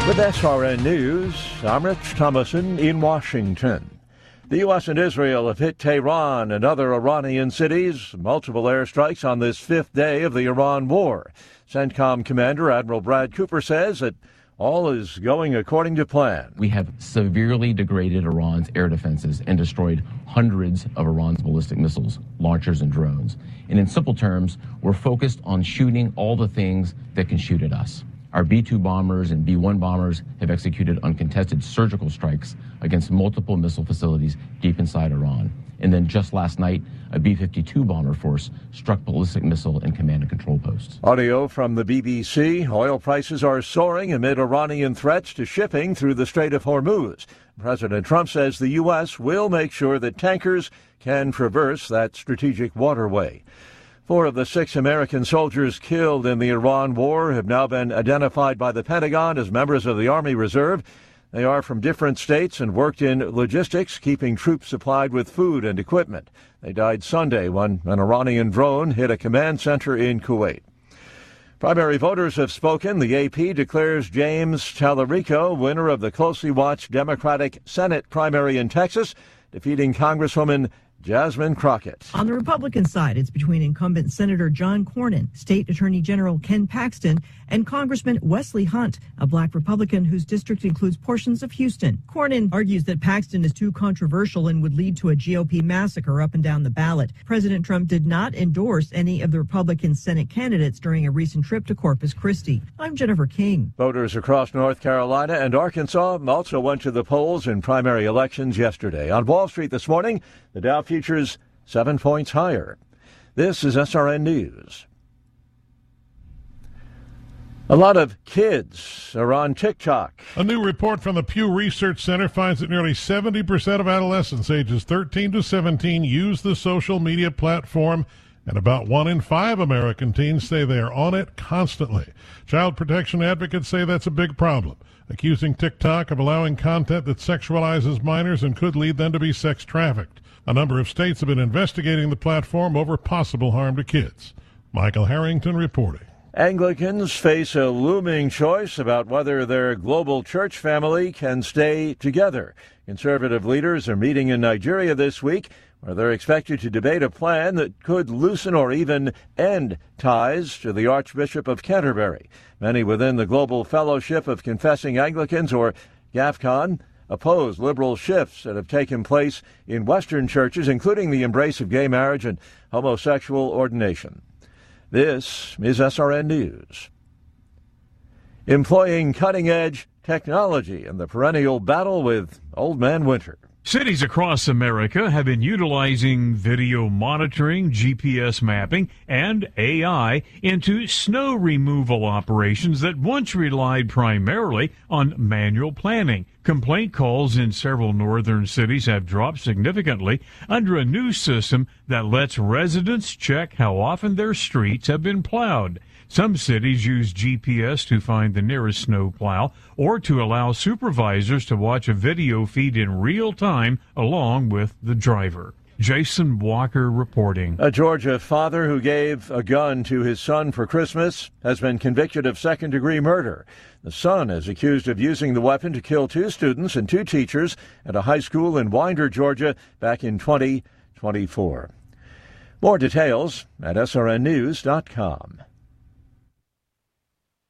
With SRN News, I'm Rich Thomason in Washington. The U.S. and Israel have hit Tehran and other Iranian cities, multiple airstrikes on this fifth day of the Iran war. CENTCOM Commander Admiral Brad Cooper says that all is going according to plan. We have severely degraded Iran's air defenses and destroyed hundreds of Iran's ballistic missiles, launchers, and drones. And in simple terms, we're focused on shooting all the things that can shoot at us. Our B-2 bombers and B-1 bombers have executed uncontested surgical strikes against multiple missile facilities deep inside Iran. And then just last night, a B-52 bomber force struck ballistic missile and command and control posts. Audio from the BBC. Oil prices are soaring amid Iranian threats to shipping through the Strait of Hormuz. President Trump says the U.S. will make sure that tankers can traverse that strategic waterway. 4 of the 6 American soldiers killed in the Iran war have now been identified by the Pentagon as members of the Army Reserve. They are from different states and worked in logistics, keeping troops supplied with food and equipment. They died Sunday when an Iranian drone hit a command center in Kuwait. Primary voters have spoken. The AP declares James Tallarico winner of the closely watched Democratic Senate primary in Texas, defeating Congresswoman Jasmine Crockett. On the Republican side, it's between incumbent Senator John Cornyn, State Attorney General Ken Paxton, and Congressman Wesley Hunt, a black Republican whose district includes portions of Houston. Cornyn argues that Paxton is too controversial and would lead to a GOP massacre up and down the ballot. President Trump did not endorse any of the Republican Senate candidates during a recent trip to Corpus Christi. I'm Jennifer King. Voters across North Carolina and Arkansas also went to the polls in primary elections yesterday. On Wall Street this morning, the Dow futures 7 points higher. This is SRN News. A lot of kids are on TikTok. A new report from the Pew Research Center finds that nearly 70% of adolescents ages 13 to 17 use the social media platform, and about 1 in 5 American teens say they are on it constantly. Child protection advocates say that's a big problem, accusing TikTok of allowing content that sexualizes minors and could lead them to be sex trafficked. A number of states have been investigating the platform over possible harm to kids. Michael Harrington reporting. Anglicans face a looming choice about whether their global church family can stay together. Conservative leaders are meeting in Nigeria this week, where they're expected to debate a plan that could loosen or even end ties to the Archbishop of Canterbury. Many within the Global Fellowship of Confessing Anglicans, or GAFCON, oppose liberal shifts that have taken place in Western churches, including the embrace of gay marriage and homosexual ordination. This is SRN News. Employing cutting-edge technology in the perennial battle with Old Man Winter. Cities across America have been utilizing video monitoring, GPS mapping, and AI into snow removal operations that once relied primarily on manual planning. Complaint calls in several northern cities have dropped significantly under a new system that lets residents check how often their streets have been plowed. Some cities use GPS to find the nearest snow plow or to allow supervisors to watch a video feed in real time along with the driver. Jason Walker reporting. A Georgia father who gave a gun to his son for Christmas has been convicted of second-degree murder. The son is accused of using the weapon to kill 2 students and 2 teachers at a high school in Winder, Georgia, back in 2024. More details at srnnews.com.